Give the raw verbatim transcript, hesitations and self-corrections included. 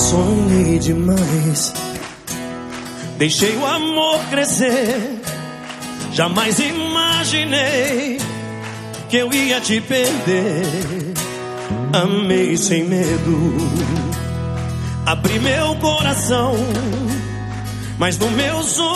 Sonhei demais, deixei o amor crescer. Jamais imaginei que eu ia te perder. Amei sem medo, abri meu coração, mas no meu sonho